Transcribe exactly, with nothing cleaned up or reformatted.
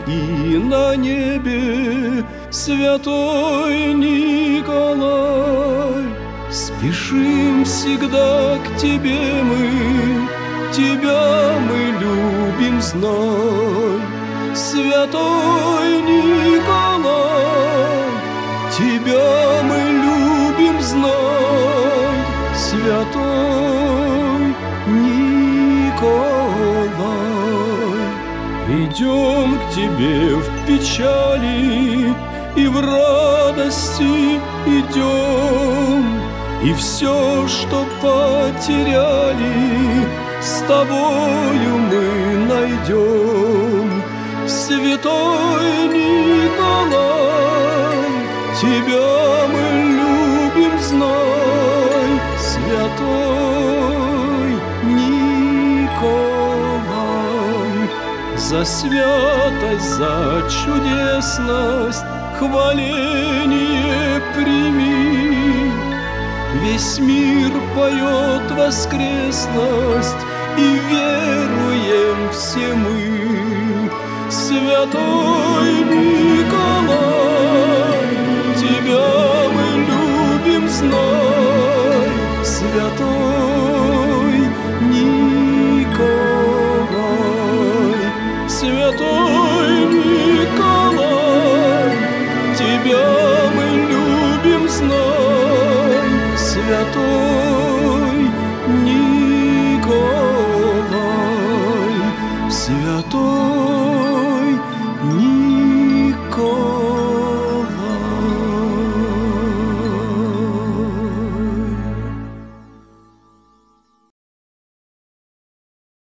и на небе, святой Николай. Спешим всегда к тебе мы, тебя мы любим, знай. Святой Николай, тебя мы любим, знай. Святой Николай. Идем к тебе в печали и в радости идем, и все, что потеряли, с тобою мы найдем. Святой Николай, тебя мы любим, знай. Святой Николай, за святость, за чудесность хваление прими. Весь мир поет воскресность, и веруем все мы. Святой Николай, тебя мы любим, знай. Святой Николай, святой